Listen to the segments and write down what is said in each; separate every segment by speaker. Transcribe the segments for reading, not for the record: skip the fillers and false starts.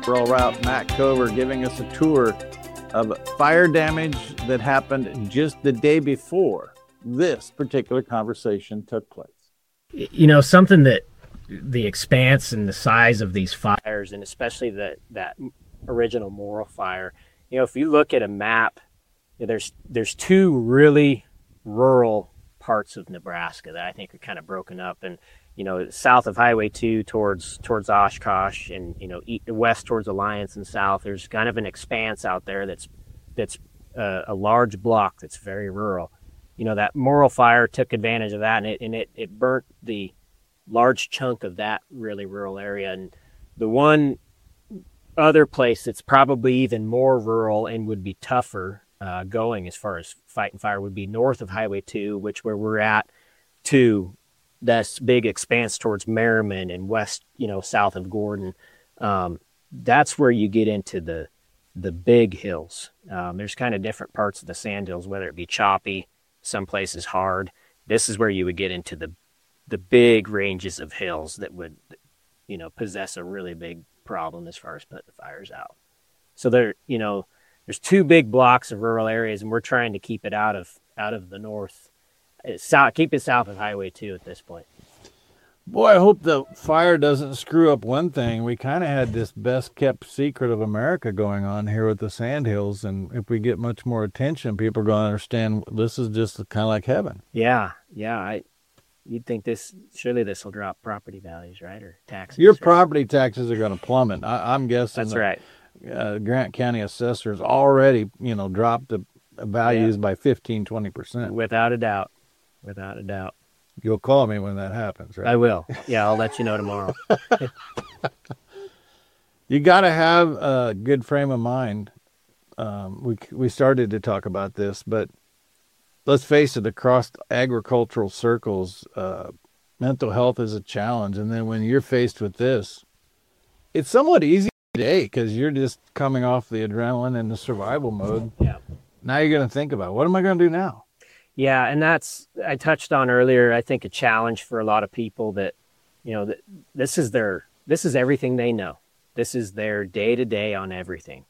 Speaker 1: Rural Route, Matt Cover, giving us a tour of fire damage that happened just the day before this particular conversation took place.
Speaker 2: You know, something that the expanse and the size of these fires, and especially that original Morrill fire, you know, if you look at a map, there's two really rural parts of Nebraska that I think are kind of broken up. And, you know, south of Highway 2 towards Oshkosh, and, you know, west towards Alliance and south, there's kind of an expanse out there that's a large block that's very rural. You know, that Morrill fire took advantage of that, and it burnt the large chunk of that really rural area. And the one other place that's probably even more rural and would be tougher going as far as fighting fire would be north of Highway 2, where we're at, to this big expanse towards Merriman and west, you know, south of Gordon. That's where you get into the big hills. There's kind of different parts of the sand hills, whether it be choppy, some places hard. This is where you would get into the big ranges of hills that would, you know, possess a really big problem as far as putting the fires out. So there's two big blocks of rural areas, and we're trying to keep it out of the north, keep it south of Highway 2 at this point.
Speaker 1: Boy, I hope the fire doesn't screw up one thing. We kind of had this best kept secret of America going on here with the sandhills, and if we get much more attention, people are going to understand this is just kind of like heaven.
Speaker 2: Yeah. You'd think surely this will drop property values, right, or taxes?
Speaker 1: Your property taxes are going to plummet. I'm guessing.
Speaker 2: That's right.
Speaker 1: Grant County assessors already, you know, dropped the values by 15-20%.
Speaker 2: Without a doubt.
Speaker 1: You'll call me when that happens, right?
Speaker 2: I will. Yeah, I'll let you know tomorrow.
Speaker 1: You got to have a good frame of mind. We started to talk about this, but let's face it, across agricultural circles, mental health is a challenge. And then when you're faced with this, it's somewhat easy today because you're just coming off the adrenaline and the survival mode.
Speaker 2: Yeah.
Speaker 1: Now you're going to think about, what am I going to do now?
Speaker 2: Yeah, and I touched on earlier, I think a challenge for a lot of people that, you know, this is everything they know. This is their day-to-day on everything.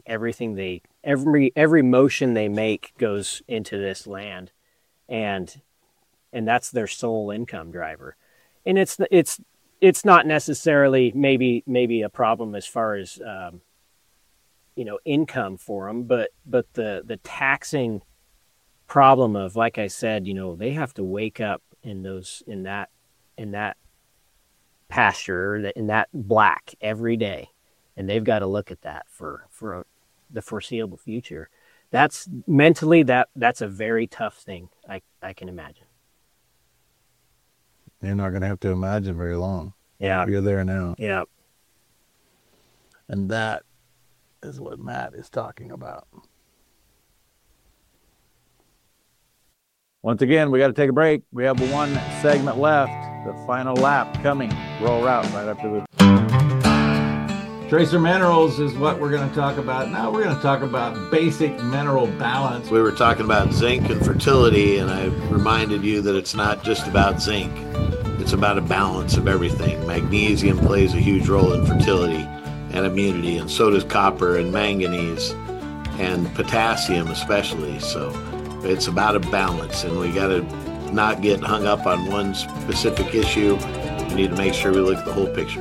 Speaker 2: Every motion they make goes into this land, and that's their sole income driver. And it's not necessarily maybe a problem as far as you know, income for them, but the taxing problem of, like I said, you know, they have to wake up in that pasture, in that black every day, and they've got to look at that for the foreseeable future. That's mentally that's a very tough thing. I can imagine.
Speaker 1: You're not going to have to imagine very long.
Speaker 2: Yeah,
Speaker 1: you're there now.
Speaker 2: Yeah,
Speaker 1: and that is what Matt is talking about. Once again, we got to take a break. We have one segment left, the final lap coming. Rural Route right after this. Tracer minerals is what we're going to talk about. Now we're going to talk about basic mineral balance.
Speaker 3: We were talking about zinc and fertility, and I reminded you that it's not just about zinc. It's about a balance of everything. Magnesium plays a huge role in fertility and immunity, and so does copper and manganese and potassium especially. So it's about a balance, and we got to not get hung up on one specific issue. We need to make sure we look at the whole picture.